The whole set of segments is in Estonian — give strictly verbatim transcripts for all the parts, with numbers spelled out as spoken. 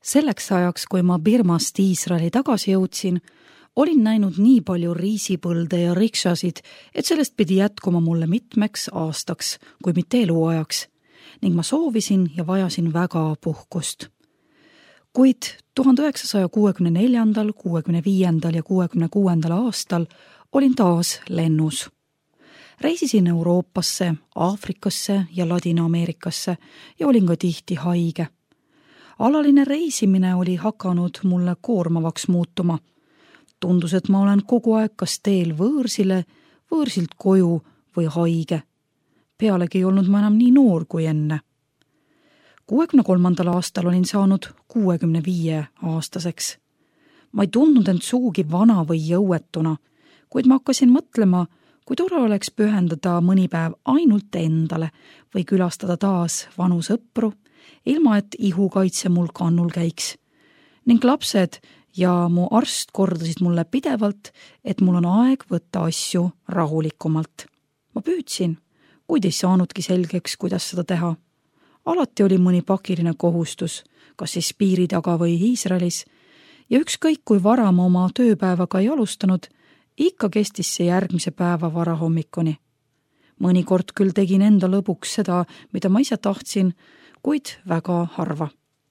Selleks ajaks, kui ma Birmast Iisraeli tagasi jõudsin, olin näinud nii palju riisipõlde ja riksasid, et sellest pidi jätkuma mulle mitmeks aastaks, kui mitte eluajaks, ning ma soovisin ja vajasin väga puhkust. Kuid tuhande üheksasaja kuuekümne neljandal, kuuekümne viiendal ja kuuekümne kuuendal aastal olin taas lennus. Reisisin Euroopasse, Aafrikasse ja Ladina-Ameerikasse ja olin ka tihti haige. Alaline reisimine oli hakanud mulle koormavaks muutuma. Tundus, et ma olen kogu aeg kas teel võõrsile, võõrsilt koju või haige. Pealegi ei olnud ma enam nii noor kui enne. kuuekümne kolmandal aastal olin saanud kuuekümne viie aastaseks. Ma ei tundnud end sugugi vana või jõuetuna, kuid ma hakkasin mõtlema, kui tore oleks pühendada mõni päev ainult endale või külastada taas vanu sõpru, ilma et ihukaitse mul kannul käiks. Ning lapsed ja mu arst kordasid mulle pidevalt, et mul on aeg võtta asju rahulikumalt. Ma püüdsin, kuid ei saanudki selgeks, kuidas seda teha. Alati oli mõni pakiline kohustus, kas siis piiri taga või Iisraelis, ja ükskõik kui vara ma oma tööpäevaga ei alustanud, ikka kestis see järgmise päeva varahommikuni. Mõnikord küll tegin enda lõbuks seda, mida ma ise tahtsin, kuid väga harva.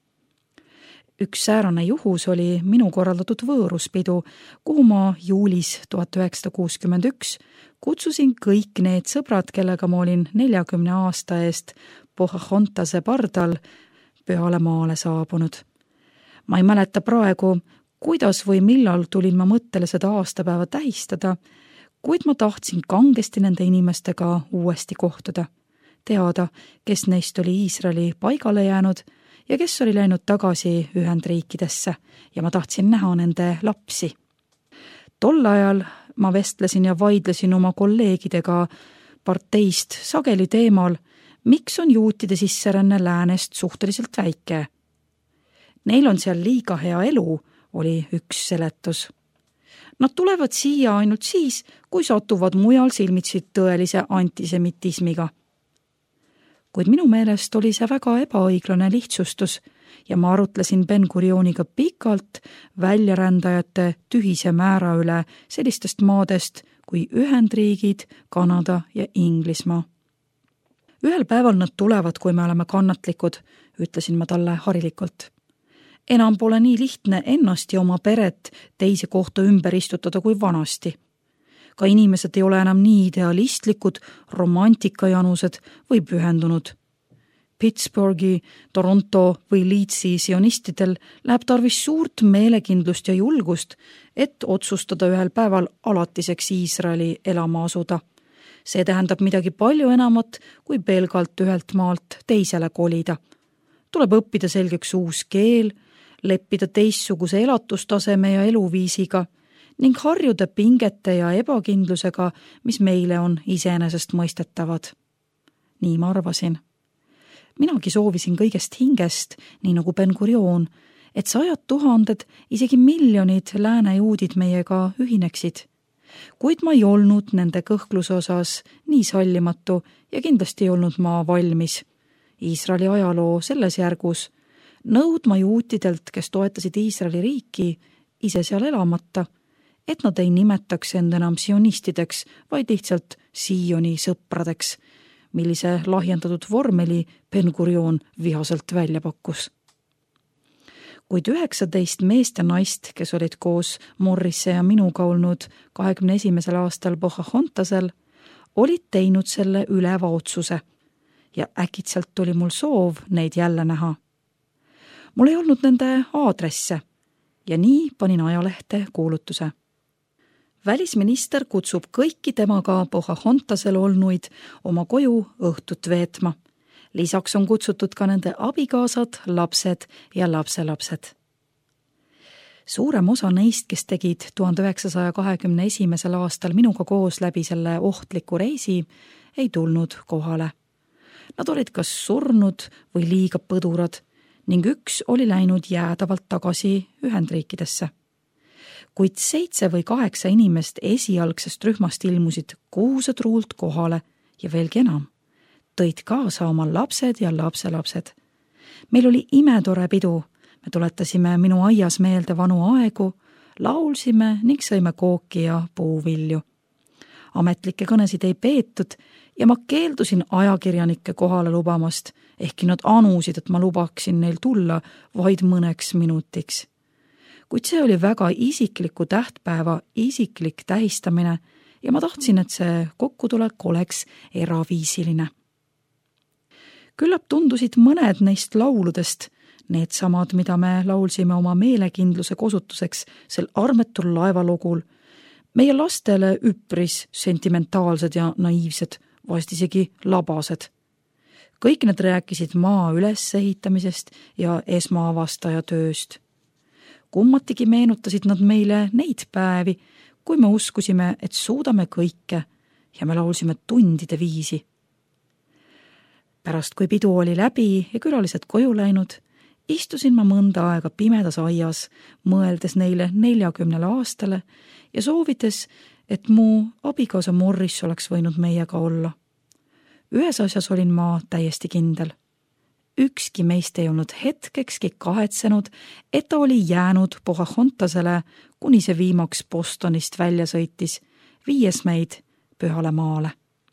Üks säärane juhus oli minu korraldatud võõruspidu, kuhu ma juulis tuhat üheksasada kuuskümmend üks kutsusin kõik need sõbrad, kellega ma olin neljakümne aasta eest Pocahhontase pardal pühale maale saabunud. Ma ei mäleta praegu, kuidas või millal tulin ma mõttele seda aastapäeva tähistada, kuid ma tahtsin kangesti nende inimestega uuesti kohtuda, teada, kes neist oli Iisraeli paigale jäänud ja kes oli läinud tagasi Ühendriikidesse ja ma tahtsin näha nende lapsi. Tol ajal ma vestlesin ja vaidlesin oma kolleegidega parteist sageli teemal, miks on juutide sisseränne läänest suhteliselt väike. Neil on seal liiga hea elu, oli üks seletus. Nad tulevad siia ainult siis, kui satuvad mujal silmitsi tõelise antisemitismiga. Kuid minu meelest oli see väga ebaõiglane lihtsustus ja ma arutlesin Ben Gurioniga pikalt väljarändajate tühise määra üle sellistest maadest kui Ühendriigid, Kanada ja Inglismaa. Ühel päeval nad tulevad, kui me oleme kannatlikud, ütlesin ma talle harilikult. Enam pole nii lihtne ennast ja oma peret teise kohta ümber istutada kui vanasti. Ka inimesed ei ole enam nii idealistlikud, romantikajanused või pühendunud. Pittsburghi, Toronto või Leedsi sionistidel läheb tarvis suurt meelekindlust ja julgust, et otsustada ühel päeval alatiseks Iisraeli elama asuda. See tähendab midagi palju enamat kui pelgalt ühelt maalt teisele kolida. Tuleb õppida selgeks uus keel, leppida teistsuguse elatustaseme ja eluviisiga ning harjuda pingete ja ebakindlusega, mis meile on iseenesest mõistetavad. Nii ma arvasin. Minagi soovisin kõigest hingest, nii nagu Ben Gurion, et sajad tuhanded, isegi miljonid lääne juudid meiega ühineksid. Kuid ma ei olnud nende kõhkluse osas nii sallimatu ja kindlasti ei olnud ma valmis. Iisraeli ajaloo selles järgus nõudma juutidelt, kes toetasid Iisraeli riiki, ise seal elamata, et nad ei nimetaks end enam sionistideks, vaid lihtsalt Sioni sõpradeks, millise lahjendatud vormeli Ben Gurion vihaselt välja pakkus. Kuid üheksateist meest ja naist, kes olid koos Morrisse ja minuga olnud kahekümne esimesel aastal Pocahhontasel, olid teinud selle üleva otsuse ja äkitselt tuli mul soov neid jälle näha. Mul ei olnud nende aadresse ja nii panin ajalehte kuulutuse. Välisminister kutsub kõiki temaga Pocahhontasel olnuid oma koju õhtut veetma. Lisaks on kutsutud ka nende abikaasad, lapsed ja lapselapsed. Suurem osa neist, kes tegid tuhande üheksasaja kahekümne esimesel aastal minuga koos läbi selle ohtliku reisi, ei tulnud kohale. Nad olid kas surnud või liiga põdurad ning üks oli läinud jäädavalt tagasi Ühendriikidesse. Kuid seitse või kaheksa inimest esialgsest rühmast ilmusid kuusetruult kohale ja veelgi enam, tõid kaasa oma lapsed ja lapselapsed. Meil oli imetore pidu, me tuletasime minu aias meelde vanu aegu, laulsime ning sõime kooki ja puuvilju. Ametlikke kõnesid ei peetud ja ma keeldusin ajakirjanike kohale lubamast, ehkki nad anusid, et ma lubaksin neil tulla vaid mõneks minutiks. Kuid see oli väga isikliku tähtpäeva isiklik tähistamine ja ma tahtsin, et see kokkutulek oleks eraviisiline. Küllap tundusid mõned neist lauludest, need samad, mida me laulsime oma meelekindluse kosutuseks sel armetul laevalugul, meie lastele üpris sentimentaalsed ja naiivsed, vast isegi labased. Kõik need rääkisid maa ülesehitamisest ja esmaavastaja tööst. Kummatigi meenutasid nad meile neid päevi, kui me uskusime, et suudame kõike ja me laulsime tundide viisi. Pärast, kui pidu oli läbi ja külalised koju läinud, istusin ma mõnda aega pimedas aias, mõeldes neile neljakümnele aastale ja soovides, et mu abikaasa Morris oleks võinud meiega olla. Ühes asjas olin ma täiesti kindel. Ükski meist ei olnud hetkekski kahetsenud, et ta oli jäänud Pocahontasele, kuni see viimaks Bostonist välja sõitis, viies meid pühale maale.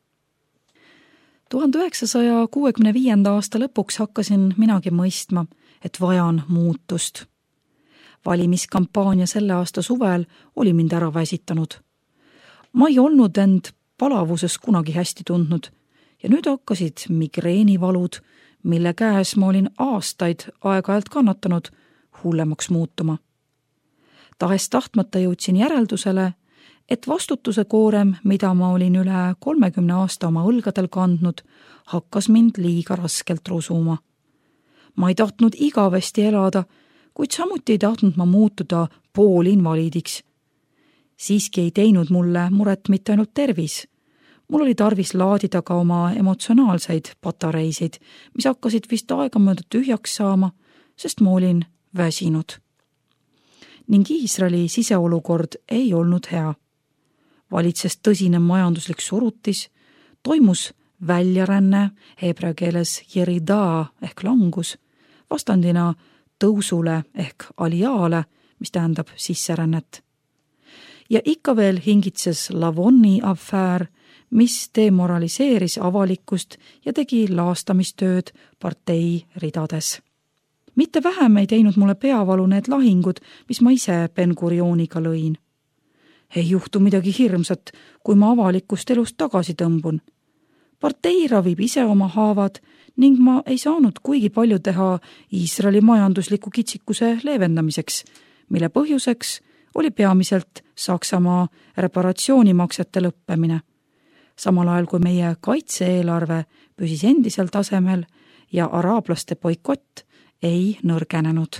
tuhande üheksasaja kuuekümne viienda aasta lõpuks hakkasin minagi mõistma, et vajan muutust. Valimiskampaania selle aasta suvel oli mind ära väsitanud. Ma ei olnud end palavuses kunagi hästi tundnud ja nüüd hakkasid migreenivalud, mille käes ma olin aastaid aeg-ajalt kannatanud, hullemaks muutuma. Tahes tahtmata jõudsin järeldusele, et vastutuse koorem, mida ma olin üle kolmekümne aasta oma õlgadel kandnud, hakkas mind liiga raskelt rusuma. Ma ei tahtnud igavesti elada, kuid samuti ei tahtnud ma muutuda poolinvaliidiks. Siiski ei teinud mulle muret mitte ainult tervis. Mul oli tarvis laadida ka oma emotsionaalseid patareisid, mis hakkasid vist aegamööda tühjaks saama, sest ma olin väsinud. Ning Iisraeli siseolukord ei olnud hea. Valitses tõsine majanduslik surutis, toimus väljaränne, heebrea keeles jeridaa ehk langus, vastandina tõusule ehk aliaale, mis tähendab sisserännet. Ja ikka veel hingitses Lavonni afäär, mis demoraliseeris avalikkust ja tegi laastamistööd partei ridades. Mitte vähem ei teinud mulle peavalu need lahingud, mis ma ise Ben-Gurioniga lõin. Ei juhtu midagi hirmsat, kui ma avalikust elust tagasi tõmbun. Partei ravib ise oma haavad ning ma ei saanud kuigi palju teha Iisraeli majandusliku kitsikuse leevendamiseks, mille põhjuseks oli peamiselt Saksamaa reparatsioonimaksete lõppemine. Samal ajal kui meie kaitse-eelarve püsis endisel tasemel ja araablaste boikott ei nõrgenenud.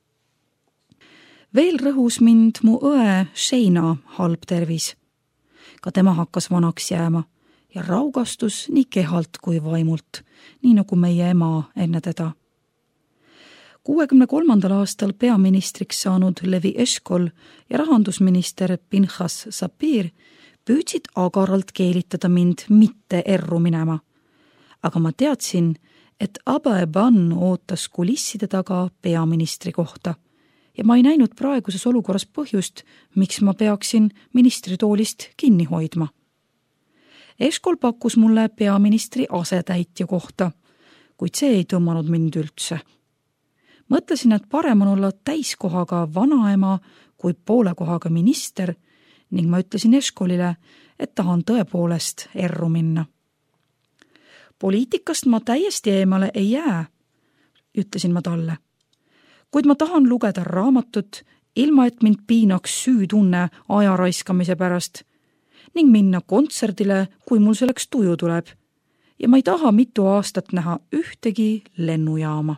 Veel rõhus mind mu õe Sheina halb tervis. Ka tema hakkas vanaks jääma ja raugastus nii kehalt kui vaimult, nii nagu meie ema enne teda. kuuekümne kolmandal aastal peaministriks saanud Levi Eshkol ja rahandusminister Pinchas Sapir püüdsid agaralt keelitada mind mitte erru minema. Aga ma teadsin, et Abba Eban ootas kulisside taga peaministri kohta ja ma ei näinud praeguses olukorras põhjust, miks ma peaksin ministritoolist kinni hoidma. Eshkol pakkus mulle peaministri asetäitja kohta, kuid see ei tõmmanud mind üldse. Mõtlesin, et parem on olla täiskohaga vanaema kui poole kohaga minister ning ma ütlesin Eshkolile, et tahan tõepoolest erru minna. Poliitikast ma täiesti eemale ei jää, ütlesin ma talle. Kuid ma tahan lugeda raamatut, ilma et mind piinaks süütunne aja raiskamise pärast ning minna kontserdile, kui mul selleks tuju tuleb. Ja ma ei taha mitu aastat näha ühtegi lennujaama.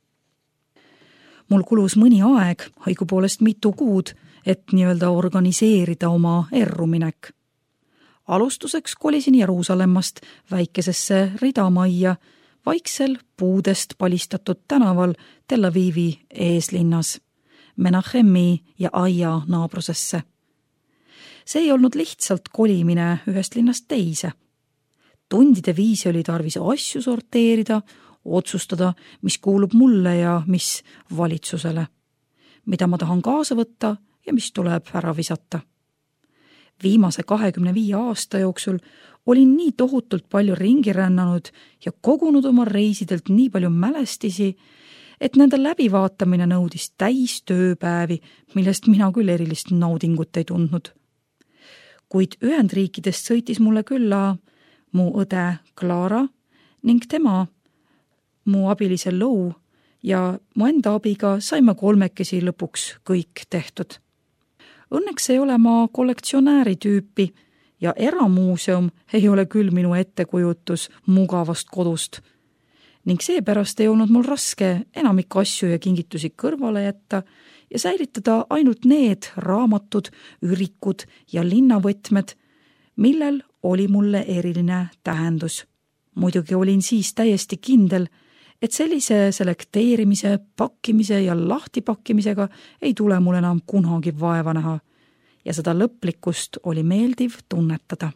Mul kulus mõni aeg, õigupoolest mitu kuud, et nii-öelda organiseerida oma erruminek. Alustuseks kolisin Jeruusalemmast väikesesse ridamajja, vaiksel puudest palistatud tänaval Tel Avivi eeslinnas, Menachemi ja Aia naabrusesse. See ei olnud lihtsalt kolimine ühest linnast teise. Tundide viisi oli tarvis asju sorteerida, otsustada, mis kuulub mulle ja mis valitsusele, mida ma tahan kaasa võtta ja mis tuleb ära visata. Viimase kahekümne viie aasta jooksul olin nii tohutult palju ringi rännanud ja kogunud oma reisidelt nii palju mälestisi, et nende läbivaatamine nõudis täis tööpäevi, millest mina küll erilist naudingut ei tundnud. Kuid Ühendriikidest sõitis mulle külla mu õde Clara ning tema, mu abilise Lou ja mu enda abiga saime kolmekesi lõpuks kõik tehtud. Õnneks ei ole ma kollektsionääri tüüpi ja eramuuseum ei ole küll minu ettekujutus mugavast kodust ning seepärast ei olnud mul raske enamik asju ja kingitusi kõrvale jätta ja säilitada ainult need raamatud, ürikud ja linnavõtmed, millel oli mulle eriline tähendus. Muidugi olin siis täiesti kindel, et sellise selekteerimise, pakkimise ja lahtipakkimisega ei tule mul enam kunagi vaeva näha ja seda lõplikkust oli meeldiv tunnetada.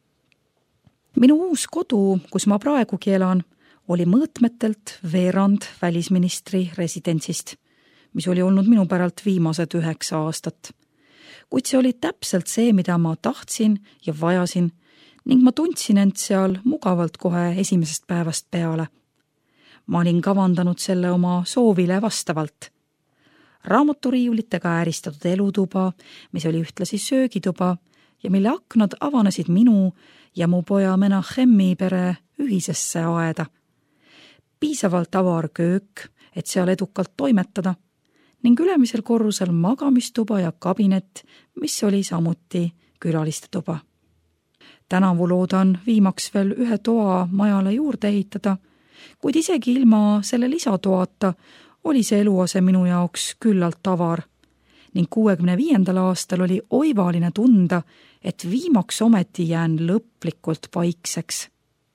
Minu uus kodu, kus ma praegugi elan, oli mõõtmetelt veerand välisministri residentsist, mis oli olnud minu päralt viimased üheksa aastat. Kuid see oli täpselt see, mida ma tahtsin ja vajasin ning ma tundsin end seal mugavalt kohe esimesest päevast peale. Ma olin kavandanud selle oma soovile vastavalt. Raamaturiiulitega ääristatud elutuba, mis oli ühtlasi söögituba ja mille aknad avanesid minu ja mu poja Menachemi pere ühisesse aeda. Piisavalt avar köök, et seal edukalt toimetada ning ülemisel korrusel magamistuba ja kabinet, mis oli samuti külaliste tuba. Tänavu loodan viimaks veel ühe toa majale juurde ehitada, kuid isegi ilma selle lisatoata oli see eluase minu jaoks küllalt avar ning kuuekümne viiendal aastal oli oivaline tunda, et viimaks ometi jään lõplikult paikseks.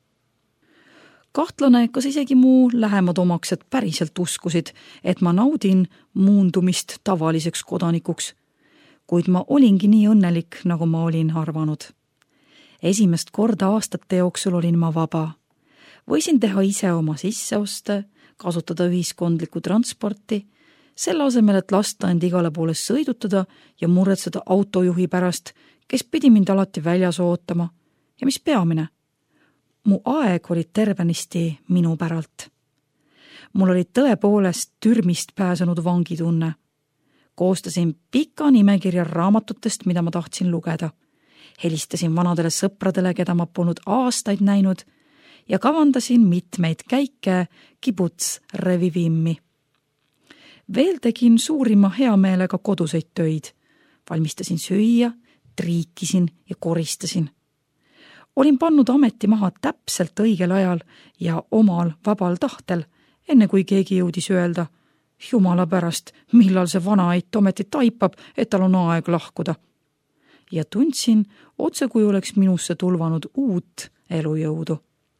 Kahtlane, kas isegi mu lähemad omaksed päriselt uskusid, et ma naudin muundumist tavaliseks kodanikuks, kuid ma olingi nii õnnelik, nagu ma olin arvanud. Esimest korda aastate jooksul olin ma vaba. Võisin teha ise oma sisseoste, kasutada ühiskondlikku transporti, selle asemel, et lasta end igale poole sõidutada ja muretseda autojuhi pärast, kes pidi mind alati väljas ootama. Ja mis peamine? Mu aeg oli tervenisti minu päralt. Mul oli tõepoolest türmist pääsenud vangitunne. Koostasin pika nimekirja raamatutest, mida ma tahtsin lugeda. Helistasin vanadele sõpradele, keda ma polnud aastaid näinud ja kavandasin mitmeid käike kibuts revivimmi. Veel tegin suurima heameelega koduseid töid. Valmistasin süüa, triikisin ja koristasin. Olin pannud ameti maha täpselt õigel ajal ja omal vabal tahtel, enne kui keegi jõudis öelda, jumala pärast, millal see vanaait ometi taipab, et tal on aeg lahkuda. Ja tundsin, otse kui oleks minusse tulvanud uut elujõudu.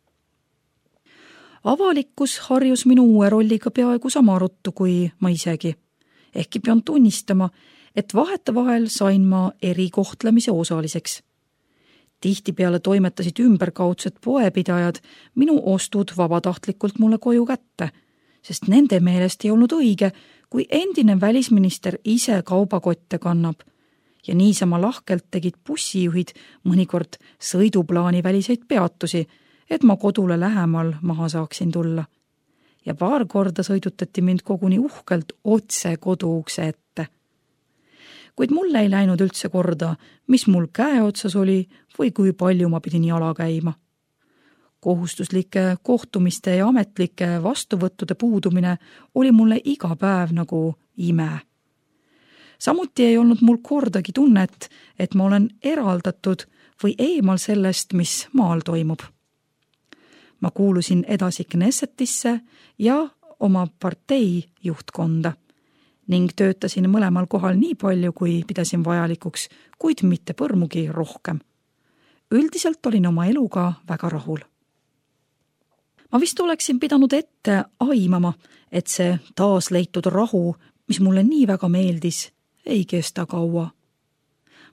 Avalikkus harjus minu uue rolliga peaaegu sama ruttu kui ma isegi. Ehkki pean tunnistama, et vahetevahel sain ma erikohtlemise osaliseks. Tihtipeale toimetasid ümberkaudsed poepidajad minu ostud vabatahtlikult mulle koju kätte, sest nende meelest ei olnud õige, kui endine välisminister ise kaubakotte kannab ja niisama lahkelt tegid bussijuhid mõnikord sõiduplaani väliseid peatusi, et ma kodule lähemal maha saaksin tulla. Ja paar korda sõidutati mind koguni uhkelt otse koduukse ette. Kuid mulle ei läinud üldse korda, mis mul käe otsas oli või kui palju ma pidin jala käima. Kohustuslike kohtumiste ja ametlike vastuvõttude puudumine oli mulle iga päev nagu ime. Samuti ei olnud mul kordagi tunnet, et ma olen eraldatud või eemal sellest, mis maal toimub. Ma kuulusin edasi Knessetisse ja oma partei juhtkonda ning töötasin mõlemal kohal nii palju, kui pidasin vajalikuks, kuid mitte põrmugi rohkem. Üldiselt olin oma eluga väga rahul. Ma vist oleksin pidanud ette aimama, et see taasleitud rahu, mis mulle nii väga meeldis, ei kesta kaua.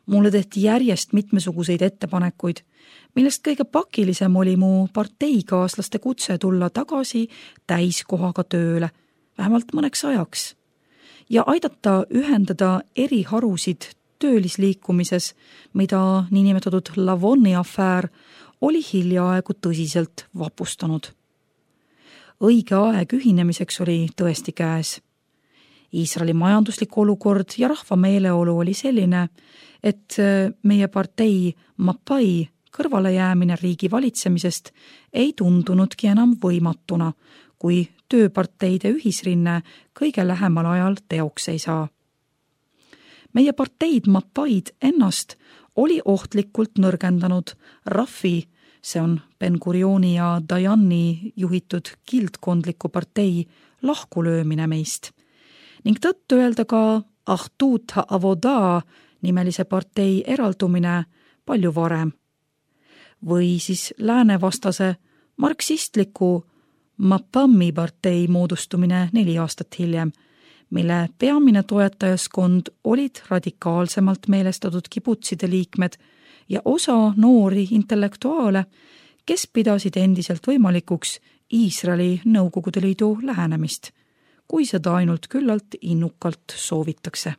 Mulle tehti järjest mitmesuguseid ettepanekuid, millest kõige pakilisem oli mu parteikaaslaste kutse tulla tagasi täiskohaga tööle, vähemalt mõneks ajaks, ja aidata ühendada eri harusid töölisliikumises, mida niinimetatud Lavonni afäär oli hiljaaegu tõsiselt vapustanud. Õige aeg ühinemiseks oli tõesti käes. Iisraeli majanduslik olukord ja rahva meeleolu oli selline, et meie partei Mapai kõrvalejäämine riigi valitsemisest ei tundunudki enam võimatuna, kui tööparteide ühisrinne kõige lähemal ajal teoks ei saa. Meie parteid Mapaid ennast oli ohtlikult nõrgendanud Rafi, see on Ben-Gurioni ja Dayani juhitud kildkondliku partei lahkulöömine meist ning tõtt öelda ka Ahdut HaAvoda nimelise partei eraldumine palju varem. Või siis läänevastase marksistliku Mapami partei moodustumine neli aastat hiljem, mille peamine toetajaskond olid radikaalsemalt meelestatud kibutside liikmed ja osa noori intellektuaale, kes pidasid endiselt võimalikuks Iisraeli Nõukogude Liidu lähenemist, kui seda ainult küllalt innukalt soovitakse.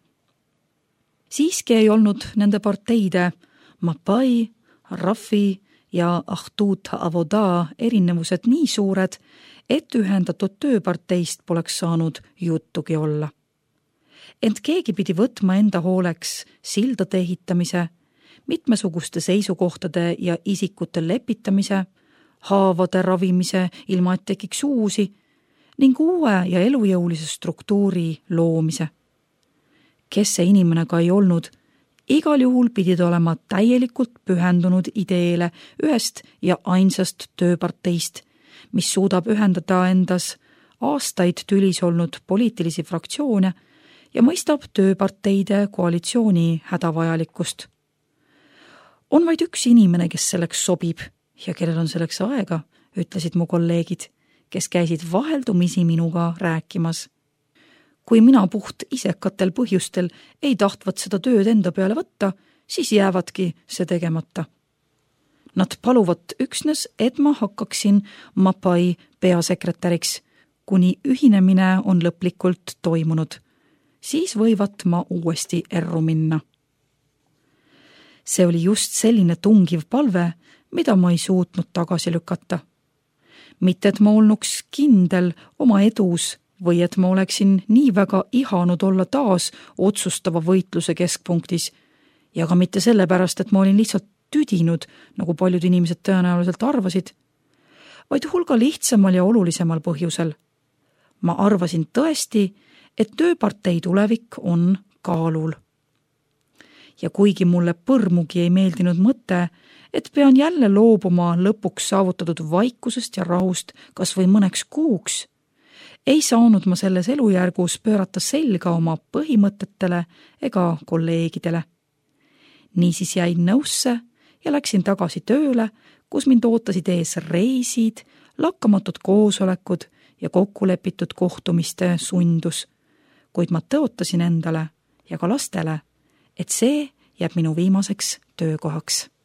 Siiski ei olnud nende parteide Mapai, Rafi ja Ahdut HaAvoda erinevused nii suured, et ühendatud tööparteist poleks saanud juttugi olla. Ent keegi pidi võtma enda hooleks sildade ehitamise, mitmesuguste seisukohtade ja isikute lepitamise, haavade ravimise ilma et tekiks uusi ning uue ja elujõulise struktuuri loomise. Kes see inimene ka ei olnud, igal juhul pidid olema täielikult pühendunud ideele ühest ja ainsast tööparteist, mis suudab ühendada endas aastaid tülis olnud poliitilisi fraktsioone ja mõistab tööparteide koalitsiooni hädavajalikkust. On vaid üks inimene, kes selleks sobib ja kellel on selleks aega, ütlesid mu kolleegid, kes käisid vaheldumisi minuga rääkimas. Kui mina puht isekatel põhjustel ei tahtvat seda tööd enda peale võtta, siis jäävadki see tegemata. Nad paluvad üksnes, et ma hakkaksin Mapai peasekretäriks, kuni ühinemine on lõplikult toimunud. Siis võivad ma uuesti erru minna. See oli just selline tungiv palve, mida ma ei suutnud tagasi lükata. Mitte, et ma olnuks kindel oma edus või et ma oleksin nii väga ihanud olla taas otsustava võitluse keskpunktis ja ka mitte sellepärast, et ma olin lihtsalt tüdinud, nagu paljud inimesed tõenäoliselt arvasid, vaid hulga lihtsamal ja olulisemal põhjusel. Ma arvasin tõesti, et tööpartei tulevik on kaalul. Ja kuigi mulle põrmugi ei meeldinud mõte, et pean jälle loobuma lõpuks saavutatud vaikusest ja rahust kas või mõneks kuuks, ei saanud ma selles elujärgus pöörata selga oma põhimõtetele ega kolleegidele. Niisiis jäin nõusse ja läksin tagasi tööle, kus mind ootasid ees reisid, lakkamatud koosolekud ja kokkulepitud kohtumiste sundus, kuid ma tõotasin endale ja ka lastele, et see jääb minu viimaseks töökohaks.